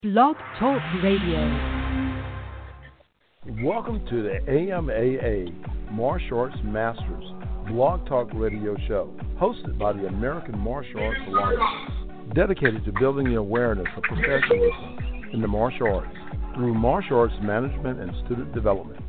Blog Talk Radio. Welcome to the AMAA Martial Arts Masters Blog Talk Radio Show, hosted by the American Martial Arts Alliance, dedicated to building the awareness of professionalism in the martial arts through martial arts management and student development.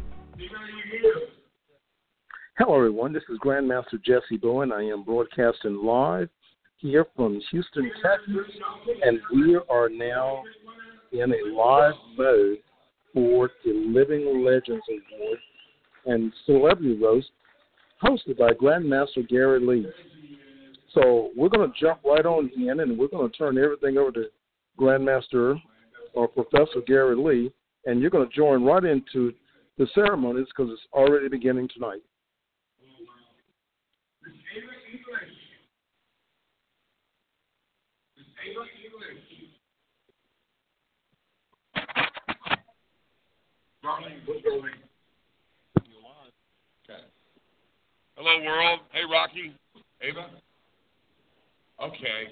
Hello, everyone. This is Grandmaster Jesse Bowen. I am broadcasting live here from Houston, Texas, and we are now in a live mode for the Living Legends Award and Celebrity Roast, hosted by Grandmaster Gary Lee. So we're going to jump right on in, and we're going to turn everything over to Grandmaster or Professor Gary Lee, and you're going to join right into the ceremonies because it's already beginning tonight. Okay. Hello, world. Hey, Rocky. Ava? Okay.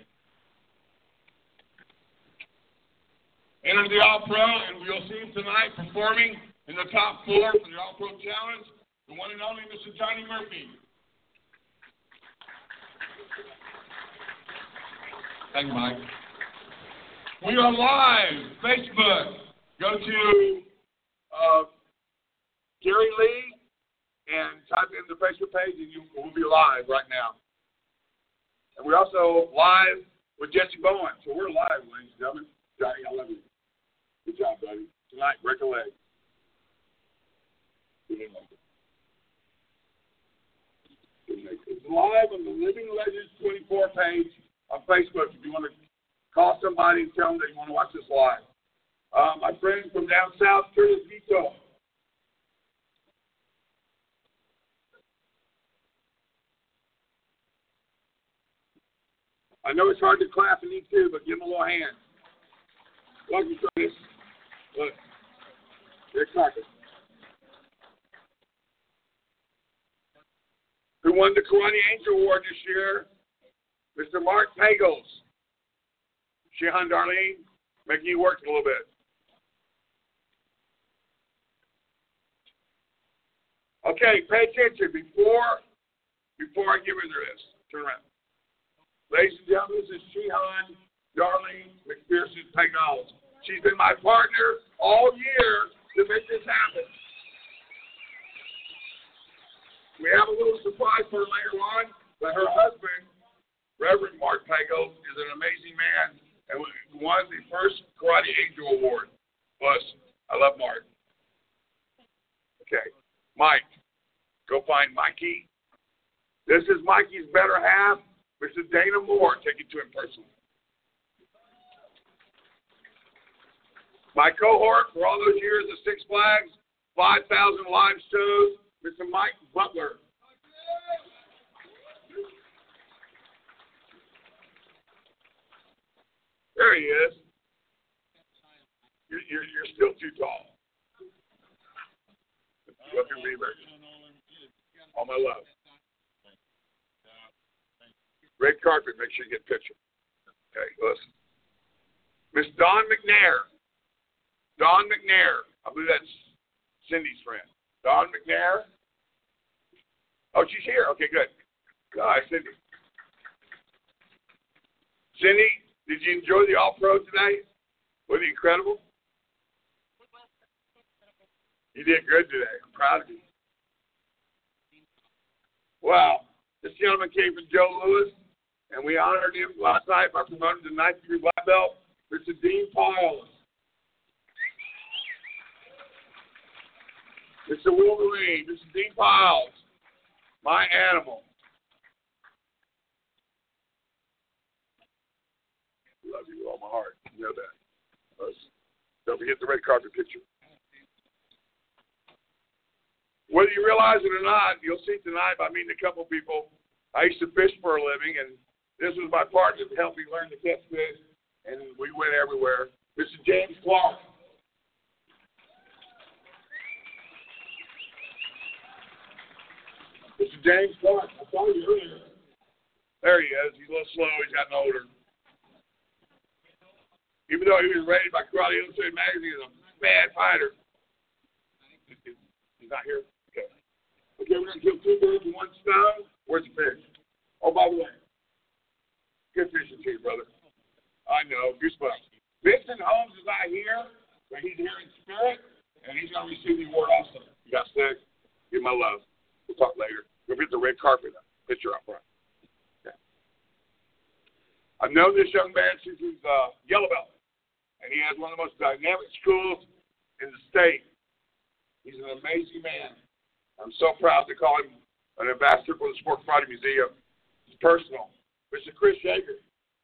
Enter the All-Pro, and we'll see him tonight performing in the top four for the All-Pro Challenge, the one and only Mr. Johnny Murphy. Thank you, Mike. We are live. Facebook. Go to Gary Lee and type in the Facebook page, and you will be live right now. And we're also live with Jesse Bowen. So we're live, ladies and gentlemen. Johnny, I love you. Good job, buddy. Tonight, break a leg. It's live on the Living Legends 24 page on Facebook. If you want to call somebody and tell them that you want to watch this live. My friend from down south, Curtis Vito. I know it's hard to clap and eat too, but give him a little hand. Welcome, Curtis. Look, they're talking. Who won the Karate Angel Award this year? Mr. Mark Pagels. Shihan Darlene, making you work a little bit. Okay, pay attention before I give you this. Turn around. Ladies and gentlemen, this is Shihan Darlene McPherson Pagels. She's been my partner all year to make this happen. We have a little surprise for her later on, but her husband, Reverend Mark Pagels, is an amazing man and won the first Karate Angel Award. Plus, I love Mark. Okay, Mike, go find Mikey. This is Mikey's better half, Mr. Dana Moore. Take it to him personally. My cohort for all those years at Six Flags, 5,000 live shows, Mr. Mike Butler. There he is. You're still too tall. Welcome, Beaver. All my love. Red carpet, make sure you get a picture. Okay, listen. Miss Dawn McNair. Dawn McNair. I believe that's Cindy's friend. Dawn McNair. Oh, she's here. Okay, good. God, Cindy. Cindy, did you enjoy the All-Pro tonight? Was it incredible? You did good today. I'm proud of you. Wow. This gentleman came from Joe Louis, and we honored him last night by promoting to 9th degree black belt, Mr. Dean Piles. Mr. Wolverine, Mr. Dean Piles, my animal. Love you with all my heart. You know that. Don't forget the red carpet picture. Whether you realize it or not, you'll see tonight by meeting a couple people. I used to fish for a living, and this was my partner to help me learn to catch fish, and we went everywhere. Mr. James Clark. Mr. James Clark, I saw you earlier. There he is. He's a little slow. He's gotten older. Even though he was rated by Karate Illustrated magazine as a bad fighter. He's not here? Okay. Okay, we're going to kill 2 birds with 1 stone. Where's the fish? Oh, by the way, good fishing to you, brother. I know, goosebumps. Vincent Holmes is not here, but he's here in spirit, and he's going to receive the award also. You got sick? Give my love. We'll talk later. Go get the red carpet picture up front. Okay. I've known this young man since he was yellow belt, and he has one of the most dynamic schools in the state. He's an amazing man. I'm so proud to call him an ambassador for the Sport Karate Museum. It's personal. Mr. Chris Yeager.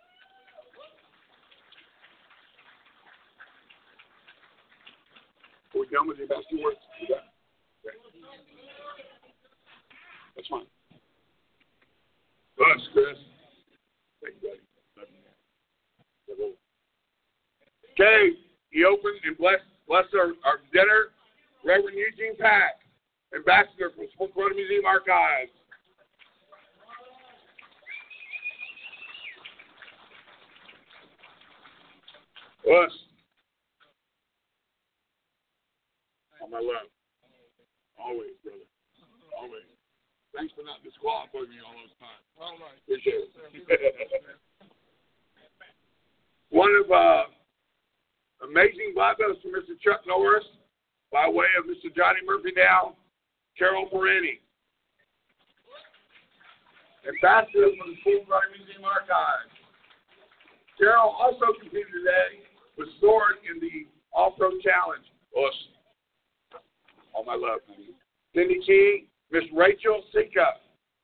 Are we done with the ambassador work? Okay. That's fine. Thanks, Chris. Thank you, buddy. Okay, he opened and blessed our dinner. Reverend Eugene Pack, ambassador for Sport Karate Museum Archives. Us. On my left. Always, brother. Always. Thanks for not disqualifying me all those times. All right. Appreciate it. One of amazing black belts from Mr. Chuck Norris, by way of Mr. Johnny Murphy now, Carol Morini. Ambassador for the Sport Karate Museum Archives. Carol also competed today with sword in the Off-Road Challenge. Us. All my love. Cindy Key, Miss Rachel Sika.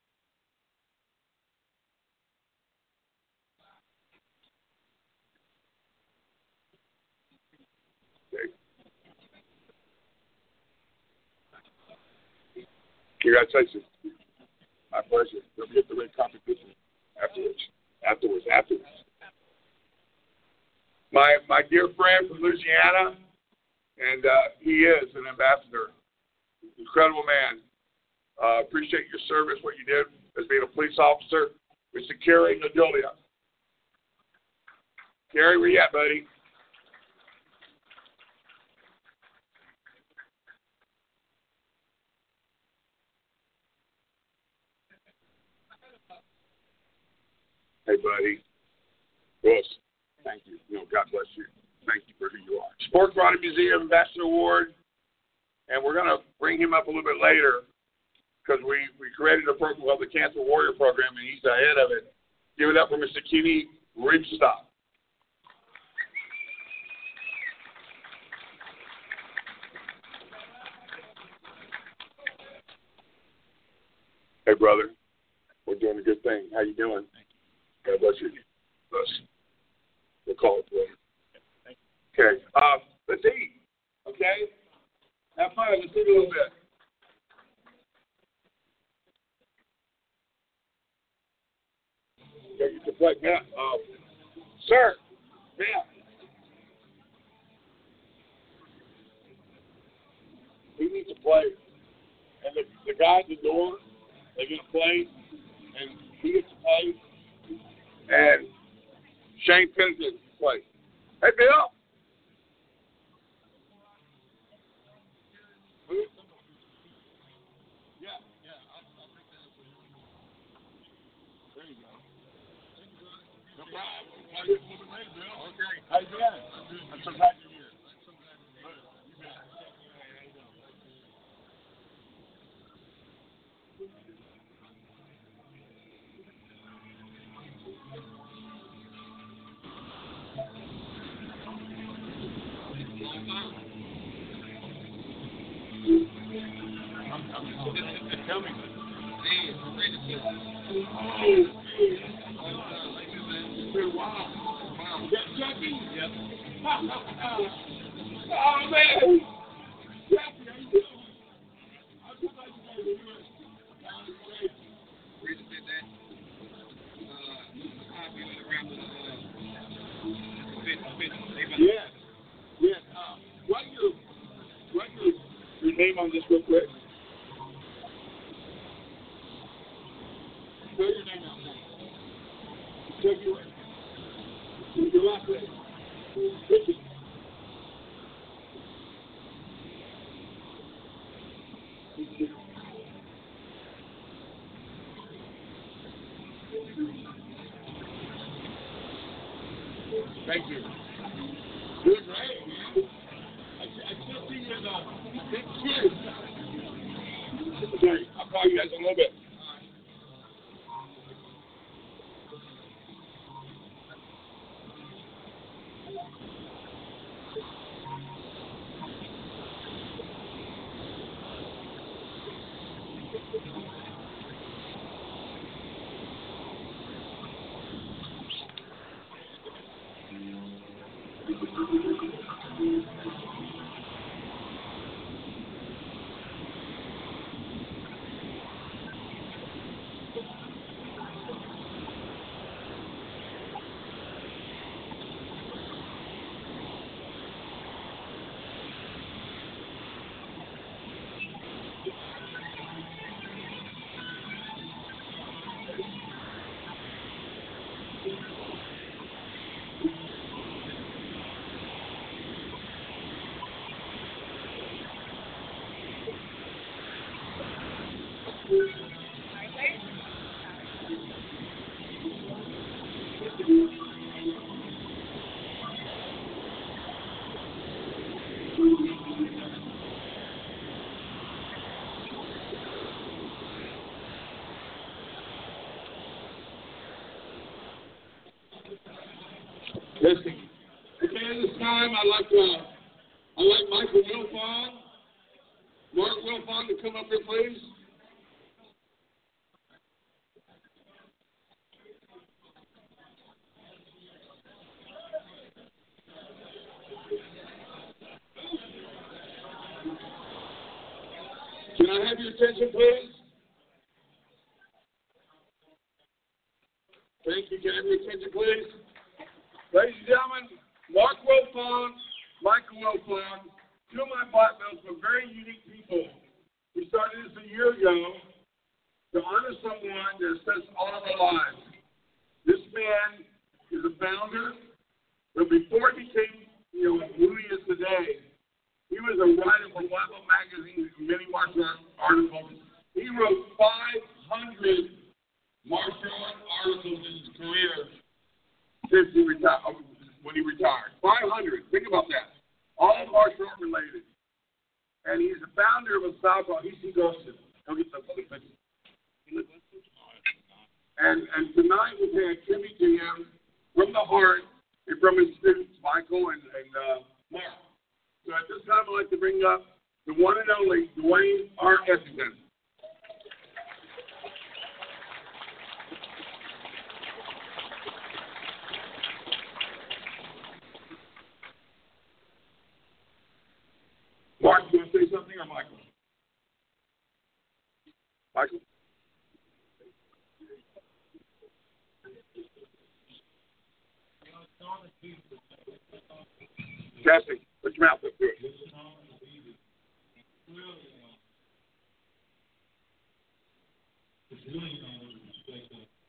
Congratulations. My pleasure. Don't forget the red competition afterwards. My dear friend from Louisiana, and he is an ambassador. Incredible man. Appreciate your service, what you did as being a police officer. Mr. Kerry Nadolia. Kerry, where you at, buddy? Hey, buddy. Yes. Thank you. God bless you. Thank you for who you are. Sport Karate Museum Ambassador Award. And we're going to bring him up a little bit later because we created a program called the Cancer Warrior Program, and he's the head of it. Give it up for Mr. Kenny Ridgestop. Hey, brother. We're doing a good thing. How you doing? God bless you. Bless. We'll call it later. Okay. Let's eat. Okay? Have fun. Let's eat a little bit. Okay, you can play. Matt, sir. Matt. We need to play. And the guy at the door, they're going to play. And he gets to play. And Shane Pennington play. Hey, Bill. Yeah, I'll take that. There you go. No problem. I'll get a little bit later, Bill. Okay. How you doing? I'm so glad you're here. You bet. Tell me. It's been a while. Yes, Jackie? Yep. Oh, man. Jackie, how you doing? I'm just like you guys are doing. Reason did that. Yes. Yes. Write your name on this real quick. Spell your name out. Check your last name. Thank you. You're great, man. I still see you as a big kid. Okay, I'll call you guys in a little bit. Listen, okay, at this time, I'd like Michael Wilfong, Mark Wilfong to come up here, please. Can I have your attention, please? Thank you. Can I have your attention, please? Ladies and gentlemen, Mark Wilfong, Michael Wilfong, two of my black belts were very unique people. We started this a year ago to honor someone that has touched all of our lives. This man is a founder, but before he became, who he is today, he was a writer for Black Belt Magazine, many martial articles. He wrote 500 martial art articles in his career since he retired, when he retired. 500. Think about that. All martial art related. And he's the founder of a style called E.C. Ghostin. Go get some other pictures. And tonight we're paying a tribute to him from the heart and from his students, Michael and Mark. So at this time, I'd like to bring up the one and only Dwayne R. Essington. Mark, you want to say something, or Michael? Michael? Testing. Put your mouth up to it. It's really respect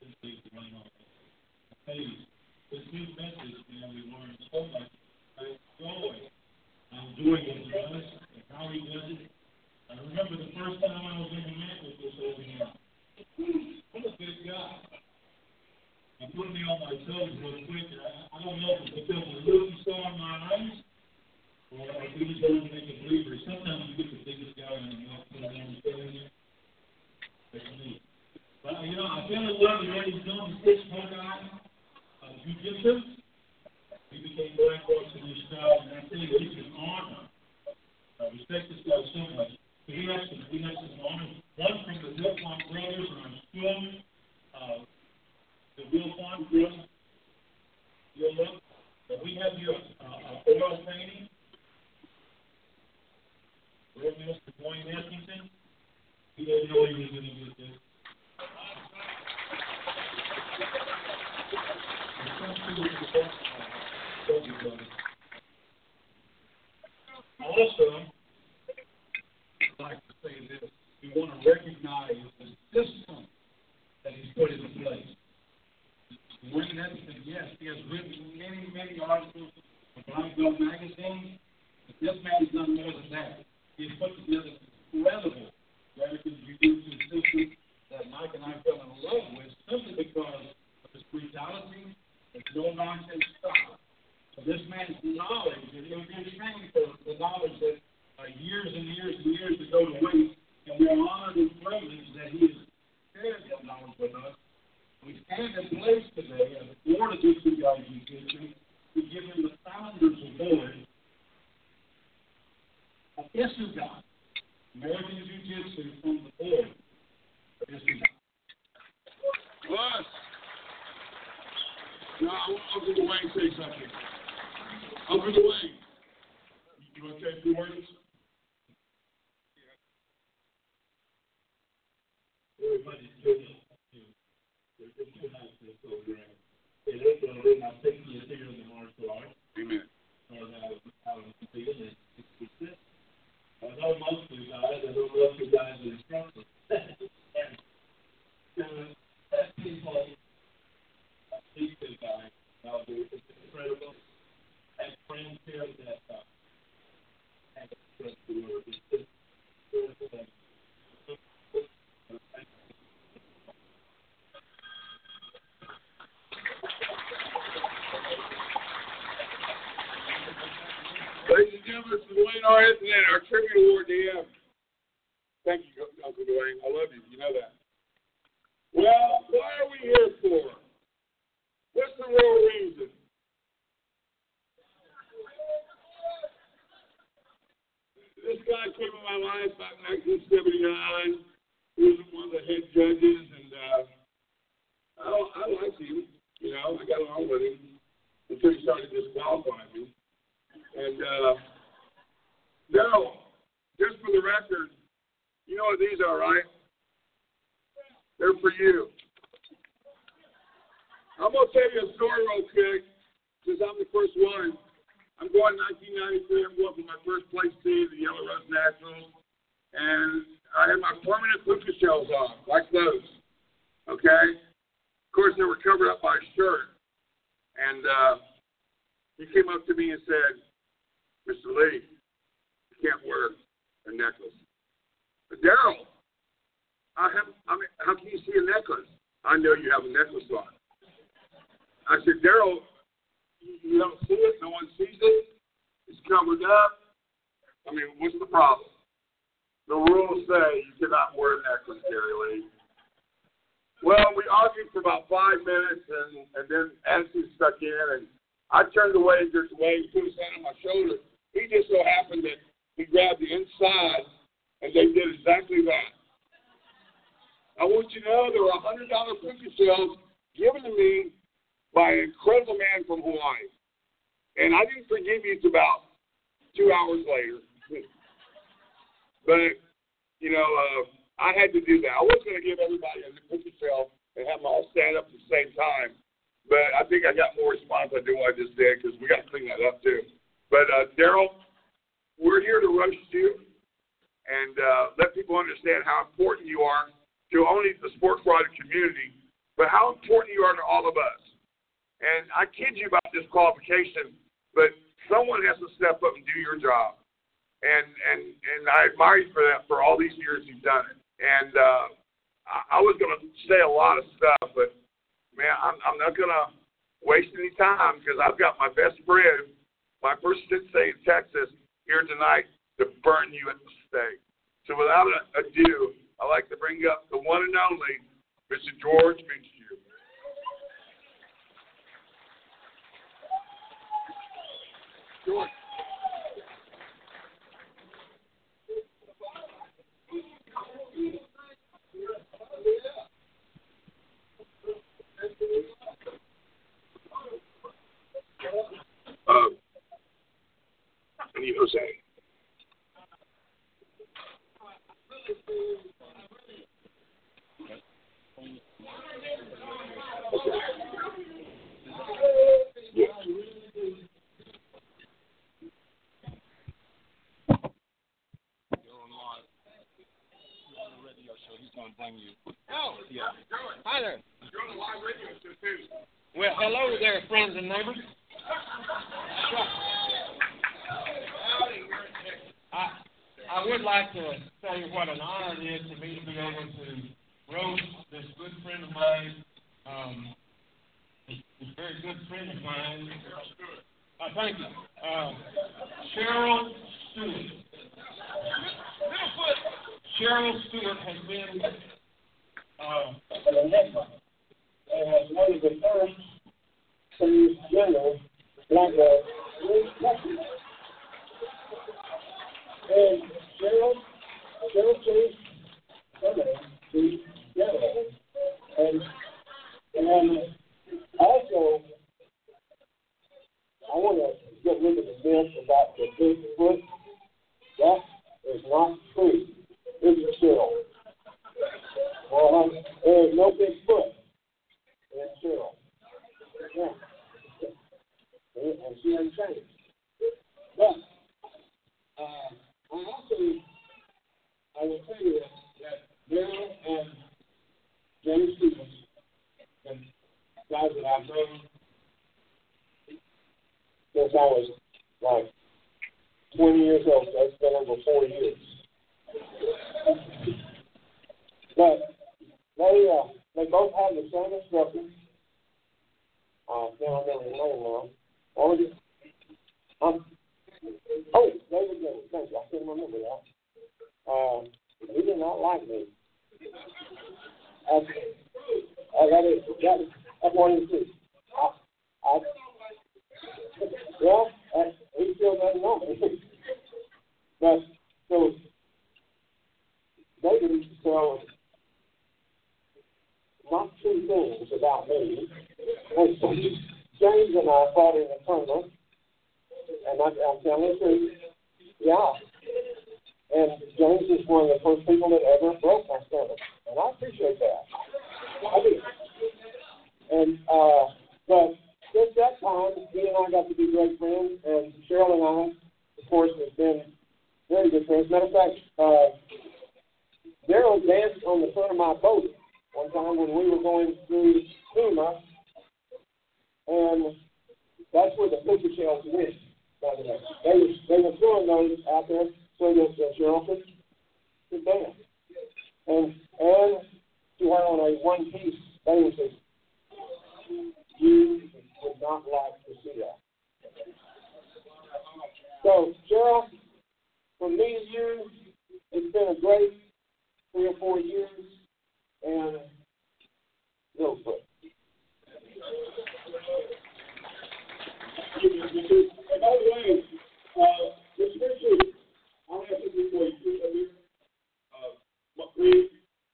this new message, we learned so much. I enjoy doing what he does and how he does it. I remember the first time I was in the mat with this over here. What a big guy. He put me on my toes real quick. I don't know if it's because of the look he saw in my eyes or if he just wanted to make a believer. Sometimes you get the biggest guy in the mat, put him on the toes. That's me. But, I fell in love with what he's doing. He's this one guy, jiu-jitsu. He became black belt in his style, and I tell you, it's an honor. I respect this guy so much. But we have some honors. One from the Wilfong brothers, and I'm still the Wilfong brothers. You'll look. We have here oil painting. Real Mr. Dwayne Essington. He didn't know he was going to get this. Also, I'd like to say this. We want to recognize the system that he's put into place. Dwayne Essington, yes, he has written many, many articles for Black Belt Magazine, but this man has done more than that. He has put together incredible American Jiu-Jitsu system that Mike and I fell in love with simply because of his brutality and no-nonsense style. So this man's knowledge, and it would be a shame for the knowledge that years and years and years ago to waste, and we are honored and privileged that he has shared that knowledge with us. We stand in place today as a board of Jiu-Jitsu to give him the founders award of Isugan, American Jiu-Jitsu from the board of Isugan. Plus, now I want Uncle Dwayne to say something. Uncle Dwayne, you want to say a few words? Everybody's doing it. There's just two nights in this program. It is my 60th year in the martial arts. Amen. And I was competing at 66. I know most of you guys. I know most of you guys are instructors. And that people, these two guys, it's incredible. And friends here that have expressed the word. It's just beautiful thing. Ladies and gentlemen, this is Dwayne R. Anthony, our tribute award DM. Thank you, Uncle Dwayne. I love you. You know that. Well, what are we here for? What's the real reason? This guy came in my life back in 1979. He was one of the head judges, and I liked him. You know, I got along with him until he started disqualifying me. And no, just for the record, you know what these are, right? They're for you. I'm going to tell you a story real quick, since I'm the first one. I'm going 1993. I'm going for my first place team, the Yellow Rose Nationals. And I had my permanent puka shells on, like those. Okay? Of course, they were covered up by a shirt. And he came up to me and said, Mr. Lee, you can't wear a necklace. But Daryl, how can you see a necklace? I know you have a necklace on. I said, Daryl, you don't see it? No one sees it? It's covered up? I mean, what's the problem? The rules say you cannot wear a necklace, Gary Lee. Well, we argued for about 5 minutes, and then attitude stuck in, and I turned away and just waved, put his hand on my shoulder. He just so happened that he grabbed the inside, and they did exactly that. I want you to know there were $100 puka shells given to me by an incredible man from Hawaii. And I didn't forgive you until about 2 hours later. But, you know, I had to do that. I wasn't going to give everybody a puka shell and have them all stand up at the same time. But I think I got more response than what I just did because we got to clean that up too. But, Daryl, we're here to roast you and let people understand how important you are to only the sports writing community, but how important you are to all of us. And I kid you about disqualification, but someone has to step up and do your job. And I admire you for that for all these years you've done it. And I was going to say a lot of stuff, but, man, I'm not going to waste any time because I've got my best friend, my first sensei in Texas, here tonight to burn you at the stake. So without ado, I'd like to bring up the one and only Mr. George Minshew. George. I need Jose. Yeah. He's going to bring you. Oh, yeah. Hi there. You're on a live radio show, too. Well, hello there, friends and neighbors. I would like to say what an honor it is to me to be able to roast this good friend of mine, this very good friend of mine. Thank you. Cheryl Stewart. Cheryl Stewart has been one of the first to general black and Cheryl changed her name to general. And also, I want to get rid of the myth about the Bigfoot. That is not true. It's Cheryl. There is no Bigfoot in Cheryl. Yeah. And she hasn't changed. But I will tell you that Daryl and James Stevens, and guys that I've known since I was like 20 years old, so it's been over 4 years. But they both have the same instructor. I can't remember his name now. David Jones. Thank you. I couldn't remember that. He did not like me. That's one of the two. He still doesn't know me. But so David used to tell not two things about me. And so James and I fought in the tournament, and I'm telling the truth. Yeah. And James is one of the first people that ever broke my stomach, and I appreciate that. I do. And but since that time, he and I got to be great friends, and Cheryl and I, of course, have been very good friends. Matter of fact, Daryl danced on the front of my boat one time when we were going through SEMA, and that's where the picture shells went, by the way. They were throwing those out there so that Cheryl could dance. And to her on a one-piece basis, you would not like to see that. So, Cheryl, from me to you, it's been a great 3 or 4 years, and go for it. And by the way, this picture, I'll have to do for you. Please.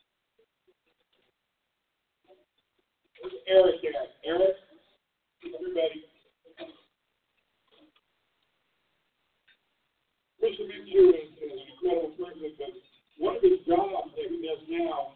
There's Eric there. Eric, everybody. Mr. Mitchell is an incredible person, but one of his jobs that he does now,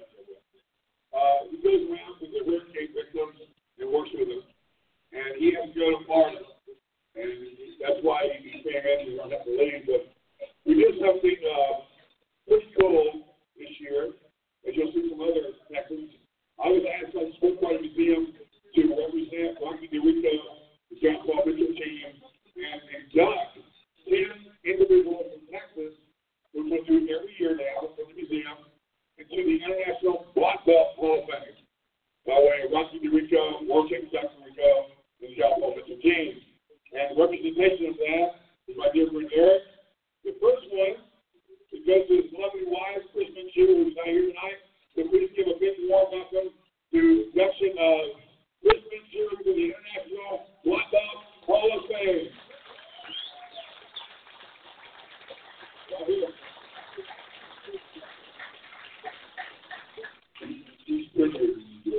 he goes around with the hurricane victims and works with them. And he has to go to Florida. And that's why he's paying attention. He's going to have to leave. But we did something pretty cool this year, as you'll see some other Texans. I was asked by the Sport Party Museum to represent Rocky DeRico, the John Paul Mitchell team, and induct 10 individuals from Texas, which we'll do every year now from the museum, into the International Black Belt Hall of Fame. By way of Rocky DeRico, World Champion Dr. Rico, and the John Paul Mitchell team. And the representation of that is my dear friend Eric. The first one, it goes to his lovely wife, Chris Minshew, who's not here tonight. So please give a big warm welcome to the induction of Chris Minshew to the International Black Belt Hall of Fame. Right here. She's pretty.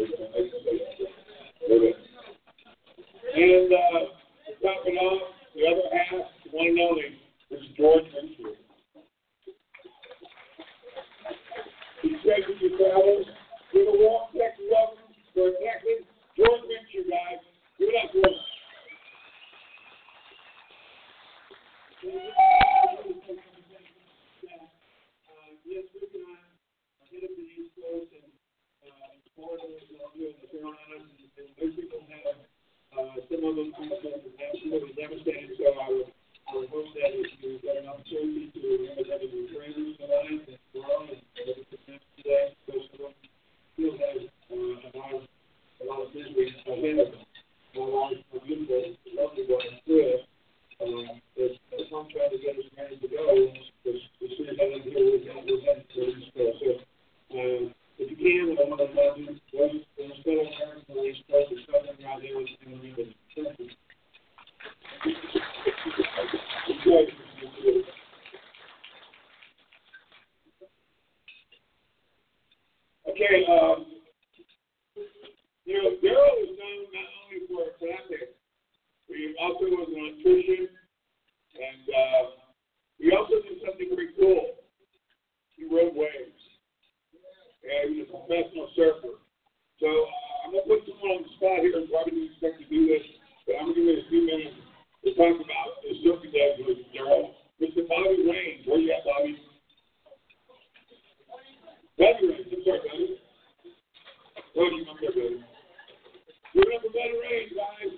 And to top it off, the other half, the one and only, is George Minshew. He's taking your travels. Give a warm Texas welcome for Texas, George Minshew, guys. Give it up for him. Yes, we can hit up the East Coast and Florida and the Carolinas, and those people have some of them absolutely devastated. So I would hope that if you get an opportunity to remember them in He also did something very cool. He rode waves. And he was a professional surfer. So I'm going to put someone on the spot here and probably didn't expect to do this, but I'm going to give it a few minutes to talk about the surfing days with Daryl. Mr. Bobby Raines. Where you at, Bobby? Bobby Raines. I'm sorry, Bobby. Bobby, I'm sorry, Bobby. Give it up for Bobby Raines, guys.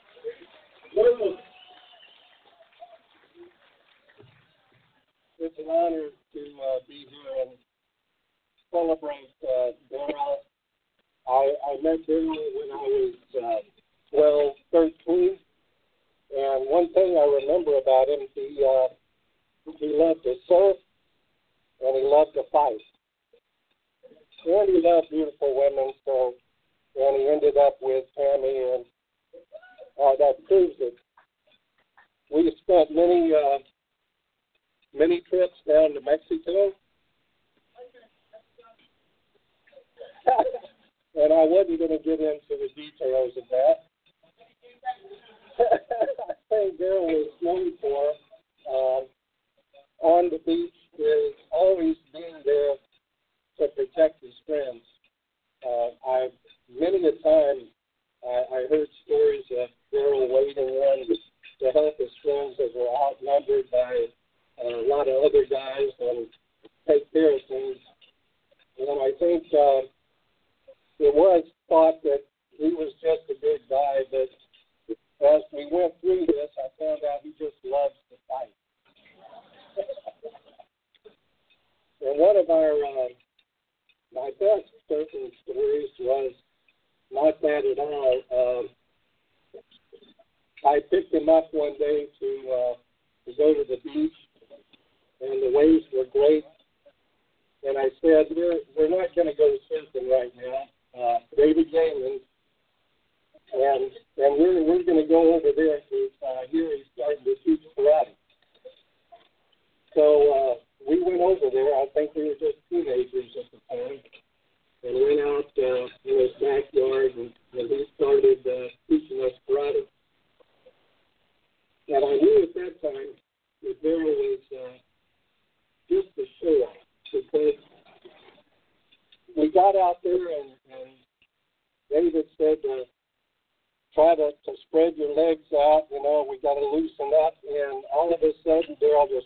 It's an honor to be here and celebrate Daryl. I met Daryl when I was 12, 13, and one thing I remember about him, he loved to surf and he loved to fight. And he loved beautiful women, and he ended up with Tammy, and that proves it. We spent many trips down to Mexico, and I wasn't going to get into the details of that. I think Daryl was known for on the beach is always being there to protect his friends. Many a time I heard stories of Daryl waiting in to help his friends that were outnumbered by a lot of other guys and take care of things. And I think it was thought that he was just a good guy, but as we went through this, I found out he just loves to fight. And one of my best surfing stories was not that at all. I picked him up one day to go to the beach, and the waves were great. And I said, we're not going to go surfing right now. David Yeaman, and we're going to go over there because here he's starting to teach karate. So we went over there. I think we were just teenagers at the time, and went out in his backyard, and he started teaching us karate. And I knew at that time that Daryl was just a show off, because we got out there and David said try to spread your legs out, we got to loosen up, and all of a sudden Daryl just